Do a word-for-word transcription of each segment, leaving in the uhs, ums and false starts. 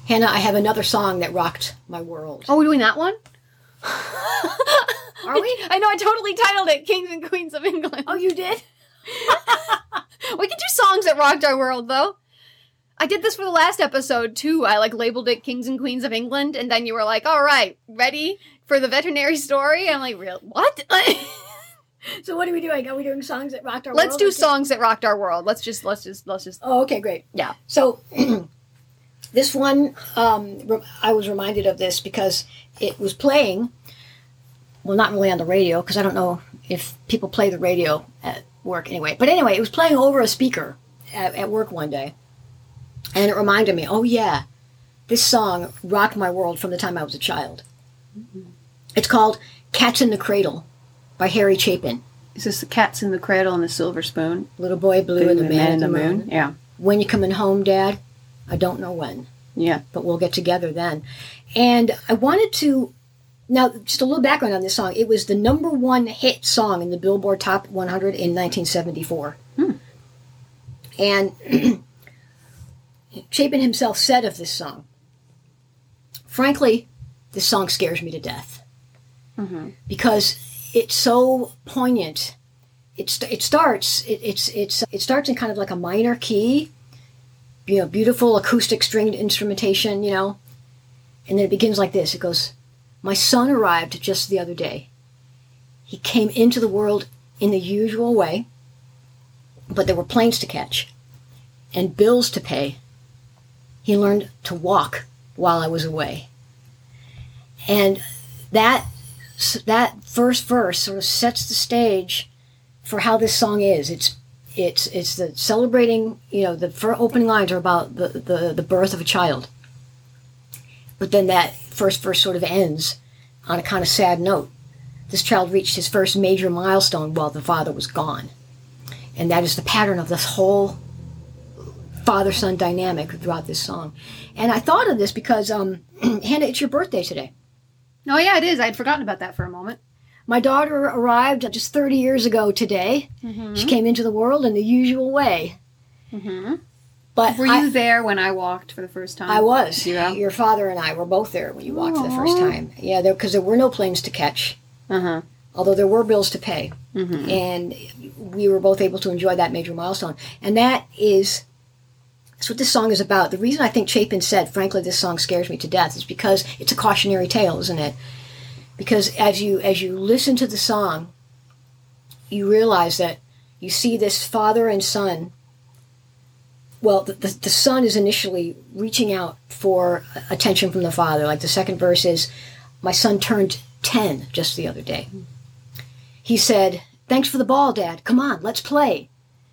Hannah, I have another song that rocked my world. Oh, we're doing that one? Are we? I know, I totally titled it Kings and Queens of England. Oh, you did? We can do songs that rocked our world, though. I did this for the last episode, too. I, like, labeled it Kings and Queens of England, and then you were like, all right, ready for the veterinary story? I'm like, real? What? So what are we doing? Are we doing songs that rocked our Let's world? do songs that rocked our world. Let's just, let's just, let's just. Oh, okay, great. Yeah. So this one, um, I was reminded of this because it was playing, well, not really on the radio, because I don't know if people play the radio at work anyway. But anyway, it was playing over a speaker at, at work one day. And it reminded me, oh yeah, this song rocked my world from the time I was a child. Mm-hmm. It's called Cats in the Cradle by Harry Chapin. Is this the Cats in the Cradle and the Silver Spoon? Little Boy Blue and the, the Man, man in the, the moon. moon. Yeah. When you coming home, Dad? I don't know when. Yeah. But we'll get together then. And I wanted to, now just a little background on this song. It was the number one hit song in the Billboard Top one hundred in nineteen seventy-four. Hmm. And Chapin himself said of this song, frankly, this song scares me to death. Mm-hmm. Because it's so poignant. It, it starts it, it's it's it starts in kind of like a minor key, you know, beautiful acoustic stringed instrumentation, you know, and then it begins like this. It goes, "My son arrived just the other day. He came into the world in the usual way, but there were planes to catch and bills to pay. He learned to walk while I was away." And that that first verse sort of sets the stage for how this song is. It's it's it's the celebrating, you know, the first opening lines are about the, the, the birth of a child. But then that first verse sort of ends on a kind of sad note. This child reached his first major milestone while the father was gone. And that is the pattern of this whole father-son dynamic throughout this song. And I thought of this because, um, Hannah, it's your birthday today. Oh, yeah, it is. I had forgotten about that for a moment. My daughter arrived just thirty years ago today. Mm-hmm. She came into the world in the usual way. Mm-hmm. But were I, you there when I walked for the first time? I was. Yeah. Your father and I were both there when you walked Aww. for the first time. Yeah, because there, there were no planes to catch. Uh-huh. Although there were bills to pay. Mm-hmm. And we were both able to enjoy that major milestone. And that is... That's what this song is about. The reason I think Chapin said, frankly, this song scares me to death, is because it's a cautionary tale, isn't it? Because as you as you listen to the song, you realize that you see this father and son. Well, the, the, the son is initially reaching out for attention from the father. Like the second verse is, "My son turned ten just the other day. He said, 'Thanks for the ball, Dad. Come on, let's play.'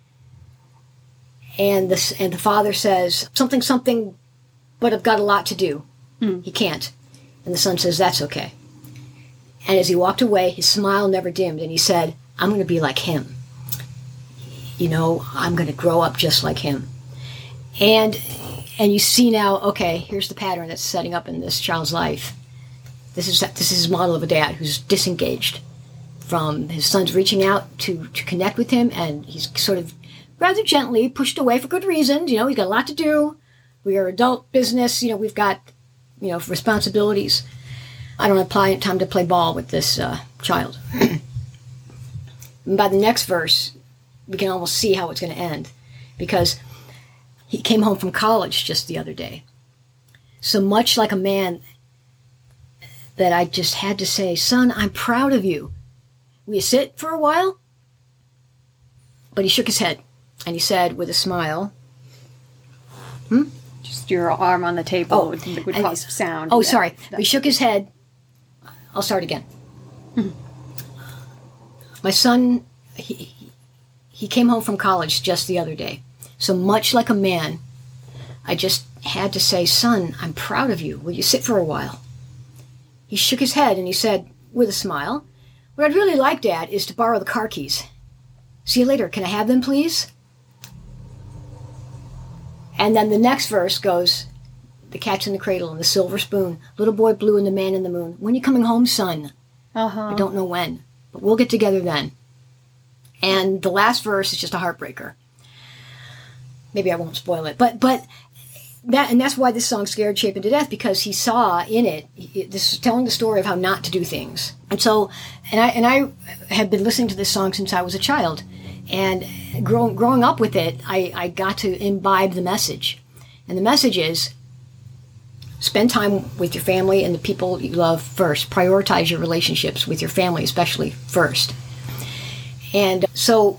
And the, and the father says, 'Something, something, but I've got a lot to do.' Mm. He can't. And the son says, 'That's okay.' And as he walked away, his smile never dimmed, and he said, 'I'm going to be like him. You know, I'm going to grow up just like him.' And and you see now, okay, here's the pattern that's setting up in this child's life. This is this is his model of a dad who's disengaged from his son's reaching out to, to connect with him, and he's sort of rather gently pushed away for good reasons. You know, he's got a lot to do. We are adult business. You know, we've got, you know, responsibilities. I don't have time to play ball with this uh, child. And by the next verse, we can almost see how it's going to end. Because he came home from college just the other day. So much like a man that I just had to say, 'Son, I'm proud of you. Will you sit for a while?' But he shook his head. And he said with a smile, hmm? Just your arm on the table oh, would, would cause sound. Oh, sorry. That, that. He shook his head. I'll start again. Mm-hmm. My son, he, he came home from college just the other day. So much like a man, I just had to say, 'Son, I'm proud of you. Will you sit for a while?' He shook his head and he said, with a smile, 'What I'd really like, Dad, is to borrow the car keys. See you later. Can I have them, please?' And then the next verse goes, 'The cat's in the cradle and the silver spoon, little boy blue and the man in the moon. When you coming home, son?' Uh-huh. I don't know when, but we'll get together then." And the last verse is just a heartbreaker. Maybe I won't spoil it, but but that, and that's why this song scared Chapin to death, because he saw in it, it this is telling the story of how not to do things. And so, and I and I have been listening to this song since I was a child, and growing growing up with it, I, I got to imbibe the message, and the message is: spend time with your family and the people you love first. Prioritize your relationships with your family, especially first. And so,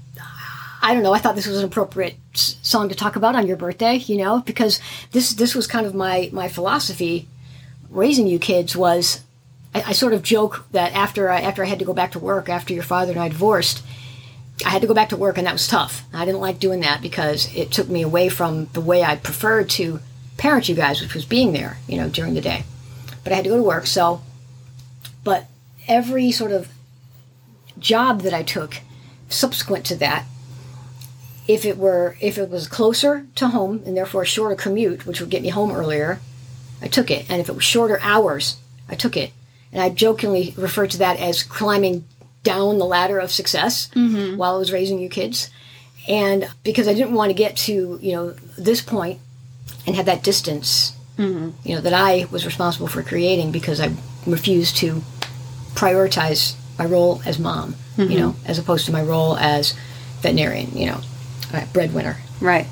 I don't know, I thought this was an appropriate s- song to talk about on your birthday, you know, because this this was kind of my, my philosophy raising you kids was, I, I sort of joke that after I, after I had to go back to work, after your father and I divorced, I had to go back to work, and that was tough. I didn't like doing that because it took me away from the way I preferred to parent you guys, which was being there, you know, during the day. But I had to go to work, so, but every sort of job that I took subsequent to that, if it were, if it was closer to home and therefore a shorter commute, which would get me home earlier, I took it. And if it was shorter hours, I took it. And I jokingly refer to that as climbing down the ladder of success mm-hmm. while I was raising you kids. And because I didn't want to get to, you know, this point and have that distance, mm-hmm. you know, that I was responsible for creating, because I refused to prioritize my role as mom, mm-hmm. you know, as opposed to my role as veterinarian, you know, uh, breadwinner. Right.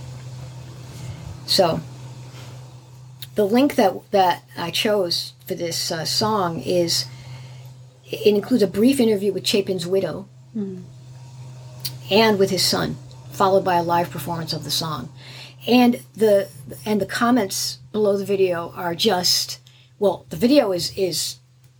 So the link that that I chose for this uh, song is, it includes a brief interview with Chapin's widow mm-hmm. and with his son, followed by a live performance of the song. And the and the comments below the video are just, well, the video is is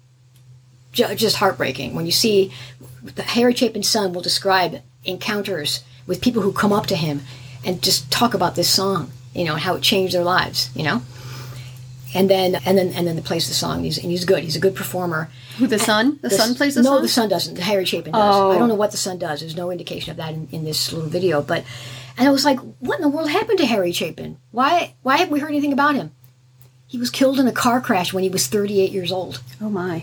ju- just heartbreaking. When you see, the Harry Chapin's son will describe encounters with people who come up to him and just talk about this song, you know, and how it changed their lives, you know. And then and then and then they plays the song. And he's and he's good. He's a good performer. Who, the son? The, the son plays the no, song? No, the son doesn't. Harry Chapin does. Oh. I don't know what the son does. There's no indication of that in, in this little video. But and I was like, what in the world happened to Harry Chapin? Why why haven't we heard anything about him? He was killed in a car crash when he was thirty-eight years old. Oh my.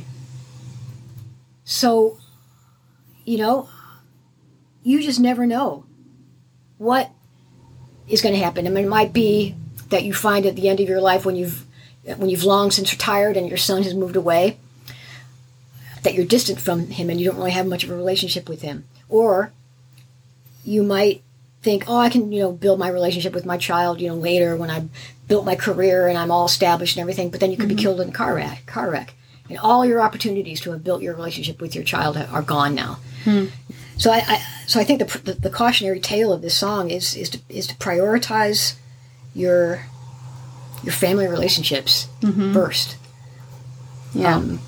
So, you know, you just never know what is going to happen. I mean, it might be that you find at the end of your life, when you've when you've long since retired and your son has moved away, that you're distant from him and you don't really have much of a relationship with him. Or you might think, oh, I can, you know, build my relationship with my child, you know, later when I've built my career and I'm all established and everything, but then you could mm-hmm. be killed in a car wreck, car wreck. And all your opportunities to have built your relationship with your child are gone now. Hmm. So I, I so I think the, the the cautionary tale of this song is is to, is to prioritize your your family relationships mm-hmm. first. Yeah. Um,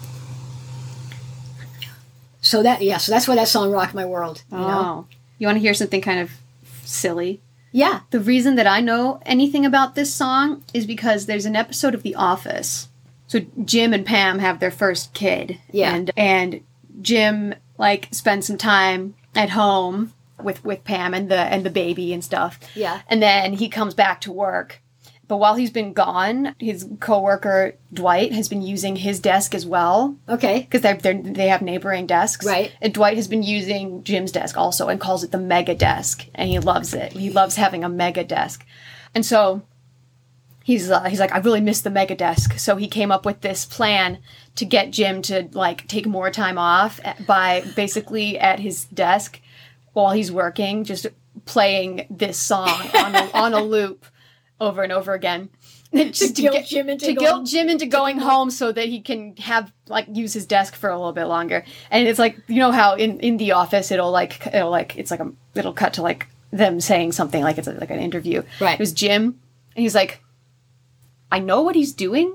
so that yeah, so that's why that song rocked my world. You oh. know? You want to hear something kind of silly? Yeah. The reason that I know anything about this song is because there's an episode of The Office. So Jim and Pam have their first kid. Yeah. And and Jim like spends some time at home with, with Pam and the and the baby and stuff. Yeah. And then he comes back to work. But while he's been gone, his coworker Dwight has been using his desk as well. Okay. Because they they they have neighboring desks. Right. And Dwight has been using Jim's desk also and calls it the mega desk, and he loves it. He loves having a mega desk, and so he's uh, he's like, I really miss the mega desk. So he came up with this plan to get Jim to like take more time off by basically at his desk while he's working, just playing this song on a, on a loop. Over and over again, just to, to guilt get, Jim into to going, guilt Jim into going home so that he can have like use his desk for a little bit longer. And it's like, you know how in, in The Office it'll like it'll like it's like a it'll cut to like them saying something like it's a, like an interview. Right. It was Jim, and he's like, I know what he's doing.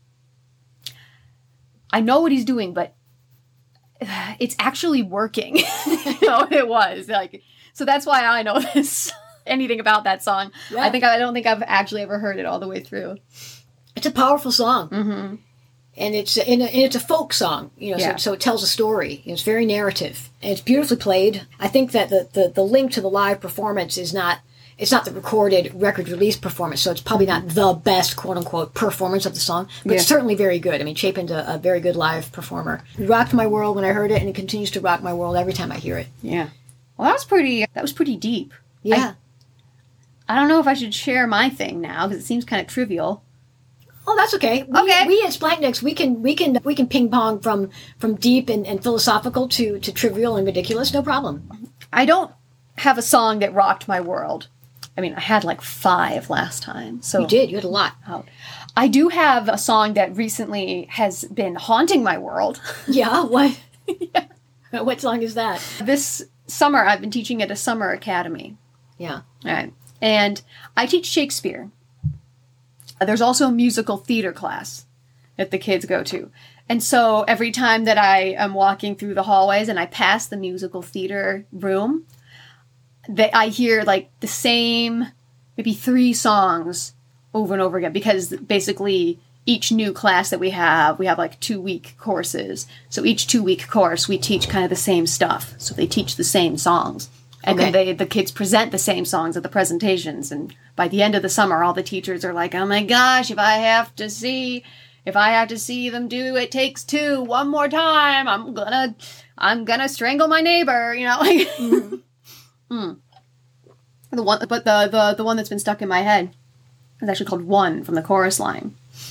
I know what he's doing, but it's actually working. You know, it was like so that's why I know this. Anything about that song. Yeah. I think I don't think I've actually ever heard it all the way through. It's a powerful song. Mm-hmm. And it's and it's a folk song, you know, yeah. so, so it tells a story. It's very narrative. And it's beautifully played. I think that the, the, the link to the live performance is not, it's not the recorded record release performance, so it's probably not the best, quote-unquote, performance of the song, but yeah. it's certainly very good. I mean, Chapin's a, a very good live performer. It rocked my world when I heard it, and it continues to rock my world every time I hear it. Yeah. Well, that was pretty, that was pretty deep. Yeah. I don't know if I should share my thing now because it seems kind of trivial. Oh, that's okay. We, Okay. We at Splankniks, we can we can we can ping pong from from deep and, and philosophical to to trivial and ridiculous. No problem. I don't have a song that rocked my world. I mean, I had like five last time. So You did. You had a lot. out. I do have a song that recently has been haunting my world. Yeah. What? What song is that? This summer, I've been teaching at a summer academy. Yeah. All right. And I teach Shakespeare. There's also a musical theater class that the kids go to. And so every time that I am walking through the hallways and I pass the musical theater room, that I hear like the same, maybe three songs over and over again, because basically each new class that we have, we have like two week courses. So each two week course, we teach kind of the same stuff. So they teach the same songs. And Okay. then they, the kids present the same songs at the presentations. And by the end of the summer, all the teachers are like, oh my gosh, if I have to see, if I have to see them do It Takes Two one more time, I'm gonna, I'm gonna strangle my neighbor, you know? Like, Mm-hmm. mm. The one, but the, the, the one that's been stuck in my head is actually called One from the chorus line.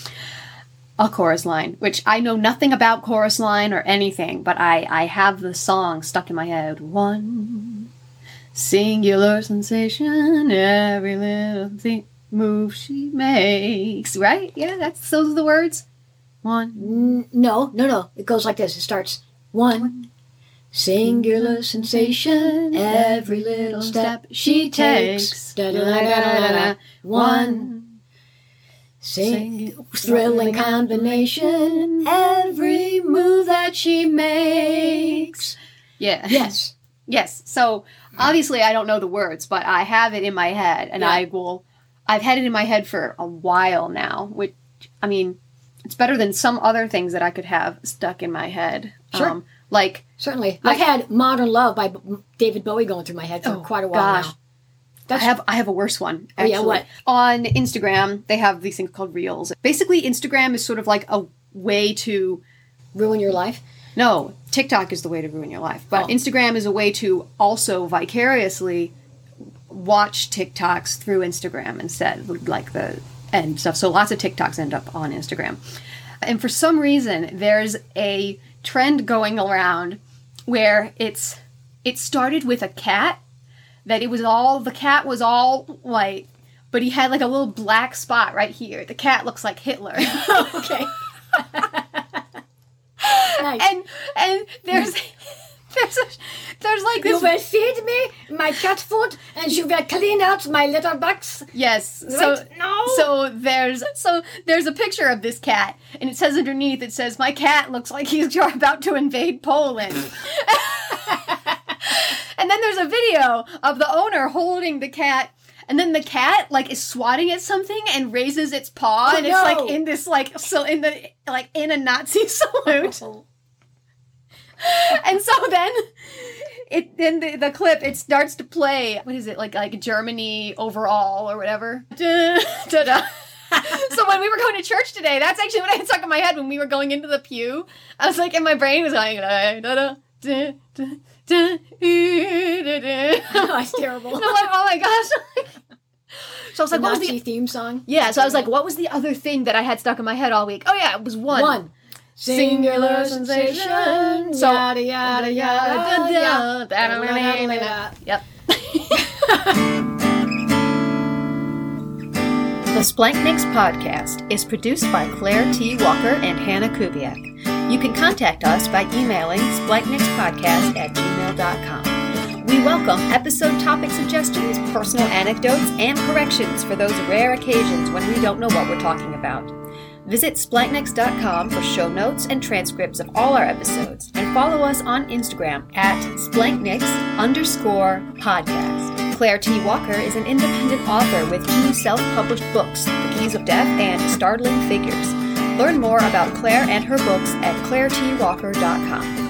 A chorus line, which I know nothing about chorus line or anything, but I, I have the song stuck in my head. One singular sensation, every little thing, move she makes. Right? Yeah, that's those are the words. One. N- no, no, no. It goes like this. It starts one singular sensation, every little step she takes. Da-da-da-da-da-da. One sing- thrilling combination, every move that she makes. Yeah. Yes. Yes. So obviously I don't know the words, but I have it in my head, and Yeah. I will. I've had it in my head for a while now. Which, I mean, it's better than some other things that I could have stuck in my head. Sure. Like, Certainly. Like- I've had Modern Love by B- David Bowie going through my head for Oh, quite a while gosh. now. I That's have I have a worse one. Oh, yeah, Actually. what? On Instagram, they have these things called Reels. Basically, Instagram is sort of like a way to. ruin your life. No, TikTok is the way to ruin your life. But Oh. Instagram is a way to also vicariously watch TikToks through Instagram instead, like the and stuff. So lots of TikToks end up on Instagram. And for some reason, there's a trend going around where it's it started with a cat, that it was all the cat was all white, but he had like a little black spot right here. The cat looks like Hitler. Okay. Nice. and and there's there's a, there's like You this will feed me my cat food, and you will clean out my litter box. yes so Right? No. so there's so there's a picture of this cat, and it says underneath, it says, my cat looks like he's about to invade Poland. And then there's a video of the owner holding the cat, and then the cat like is swatting at something and raises its paw, Oh, and it's no. like in this like so in the like in a Nazi salute. And so then it in the, the clip it starts to play, what is it, like like Germany overall or whatever. Da, da, da. So when we were going to church today, that's actually what I had stuck in my head when we were going into the pew. I was like, and my brain was going da, da, da, da, da, da, da, da. Oh, that's terrible. And I'm like, oh my gosh. So I was The like, what was Nazi the theme song. yeah? So I was like, what was the other thing that I had stuck in my head all week? Oh yeah, it was one. One. Singular sensation. So- yada yada yada yada. yada. Yep. The Splankniks podcast is produced by Claire T. Walker and Hannah Kubiak. You can contact us by emailing splanknikspodcast at gmail dot com. We welcome episode topic suggestions, personal anecdotes, and corrections for those rare occasions when we don't know what we're talking about. Visit splankniks dot com for show notes and transcripts of all our episodes, and follow us on Instagram at splankniks underscore podcast. Claire T. Walker is an independent author with two self-published books, The Keys of Death and Startling Figures. Learn more about Claire and her books at claire t walker dot com.